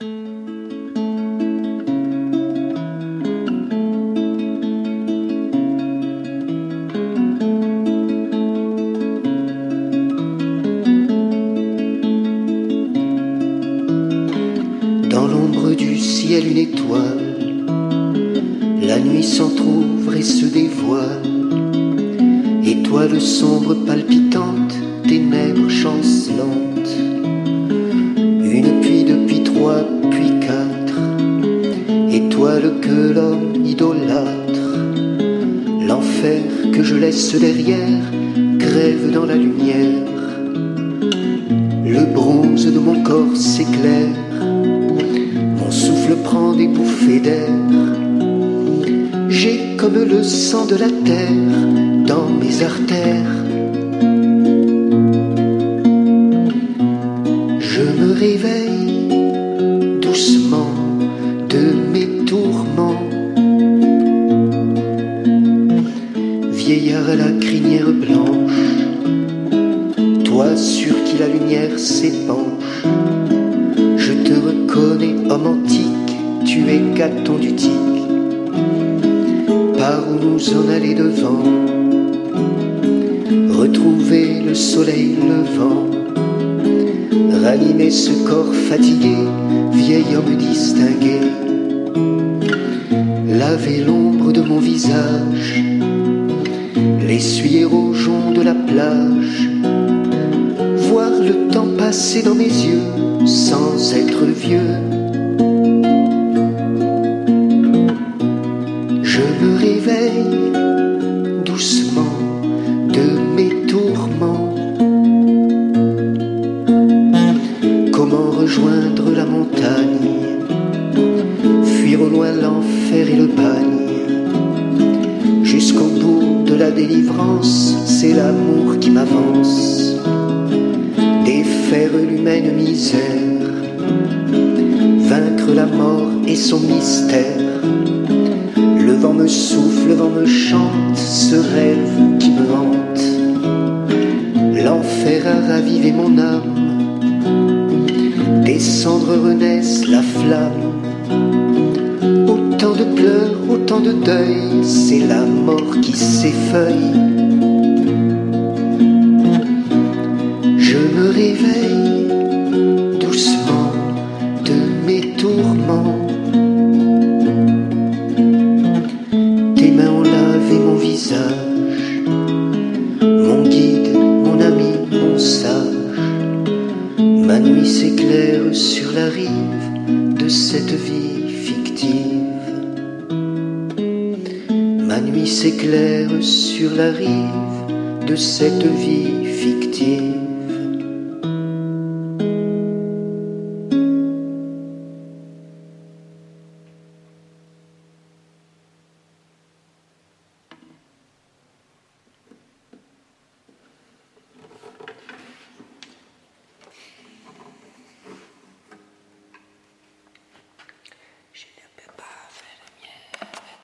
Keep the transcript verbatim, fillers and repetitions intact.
Dans l'ombre du ciel une étoile, la nuit s'entr'ouvre et se dévoile. Étoile sombre palpitante, ténèbres chancelantes. Une puis deux puis trois puis quatre, étoile que l'homme idolâtre. L'enfer que je laisse derrière crève dans la lumière. Le bronze de mon corps s'éclaire, mon souffle prend des bouffées d'air. J'ai comme le sang de la terre dans mes artères. Je me réveille doucement de mes tourments. Vieillard à la crinière blanche, toi sur qui la lumière s'épanche. Je te reconnais, homme antique, tu es Caton d'Utique. Par où nous en aller devant, retrouver le soleil levant, ranimer ce corps fatigué, vieil homme distingué. Laver l'ombre de mon visage, l'essuyer au jonc de la plage, voir le temps passer dans mes yeux sans être vieux. Je me réveille doucement de mes tourments. Comment rejoindre la montagne, fuir au loin l'enfer et le bagne. Jusqu'au bout de la délivrance, c'est l'amour qui m'avance. Défaire l'humaine misère, vaincre la mort et son mystère. Le vent me souffle, le vent me chante, ce rêve qui me hante. L'enfer a ravivé mon âme, des cendres renaissent la flamme. Autant de pleurs, autant de deuil, c'est la mort qui s'effeuille. Je me réveille doucement de mes tourments. Tes mains ont lavé mon visage, mon guide, mon ami, mon sage. Ma nuit s'éclaire sur la rive de cette vie fictive. Ma nuit s'éclaire sur la rive de cette vie fictive.